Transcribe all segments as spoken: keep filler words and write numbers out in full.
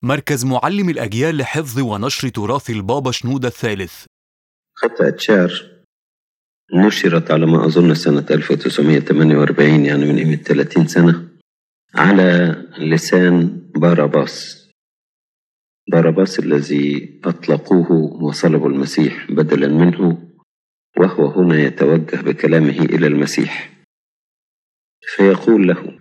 مركز معلم الأجيال لحفظ ونشر تراث البابا شنودة الثالث. قطعة شعر نشرت على ما أظن سنة ألف وتسعمائة وثمانية وأربعين، يعني من قيمة ثلاثين سنة، على لسان باراباس. باراباس الذي أطلقوه وصلبوا المسيح بدلا منه، وهو هنا يتوجه بكلامه إلى المسيح فيقول له: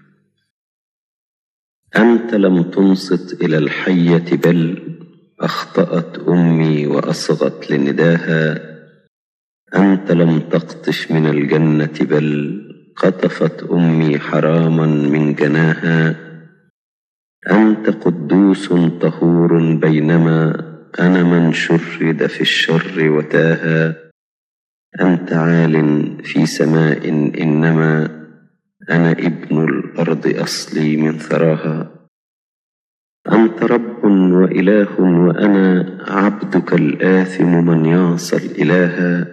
أنت لم تنصت إلى الحية بل أخطأت أمي وأصغت لنداها. أنت لم تقطش من الجنة بل قطفت أمي حراما من جناها. أنت قدوس طهور بينما أنا من شرد في الشر وتاها. أنت عال في سماء إنما أنا ابن الأرض أصلي من ثراها. أنت رب وإله وأنا عبدك الآثم من يعصى الإله.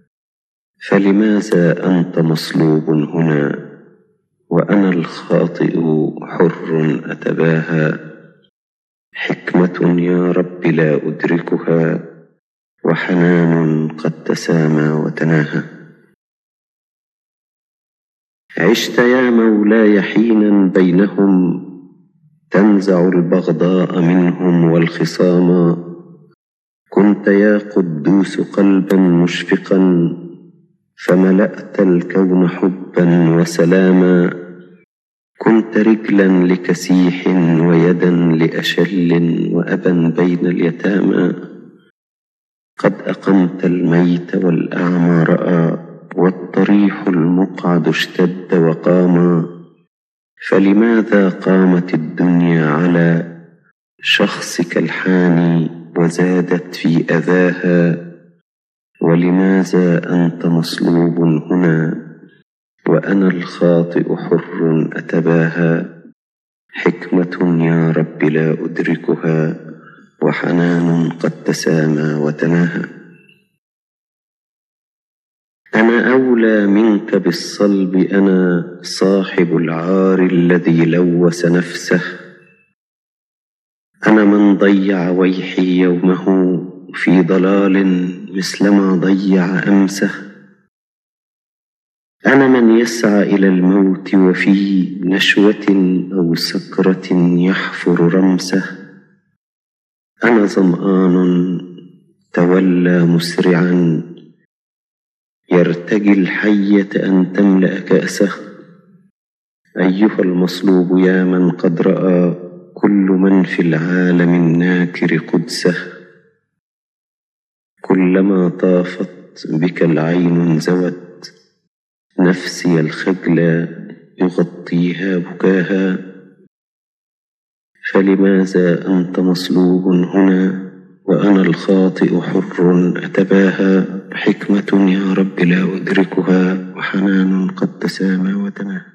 فلماذا أنت مصلوب هنا وأنا الخاطئ حر أتباهى؟ حكمة يا رب لا أدركها وحنان قد تسامى وتناهى. عشت يا مولاي حينا بينهم تنزع البغضاء منهم والخصام. كنت يا قدوس قلبا مشفقا فملأت الكون حبا وسلاما. كنت رجلا لكسيح ويدا لأشل وأبا بين اليتامى. قد أقمت الميت والأعمى رأى والطريح المقعد اشتد وقاما. فلماذا قامت الدنيا على شخصك الحاني وزادت في أذاها؟ ولماذا أنت مصلوب هنا وأنا الخاطئ حر أتباهى؟ حكمة يا رب لا أدركها وحنان قد تسامى وتناهى. أنا أولى منك بالصلب، أنا صاحب العار الذي لوث نفسه. أنا من ضيع ويحي يومه في ضلال مثلما ضيع أمسه. أنا من يسعى إلى الموت وفي نشوة أو سكرة يحفر رمسه. أنا ظمآن تولى مسرعا يرتجي الحية أن تملأ كأسه. أيها المصلوب يا من قد رأى كل من في العالم الناكر قدسه. كلما طافت بك العين زوت نفسي الخجل يغطيها بكاها. فلماذا أنت مصلوب هنا وأنا الخاطئ حر أتباهى؟ حكمة يا رب لا أدركها وحنان قد تسامى وتناهى.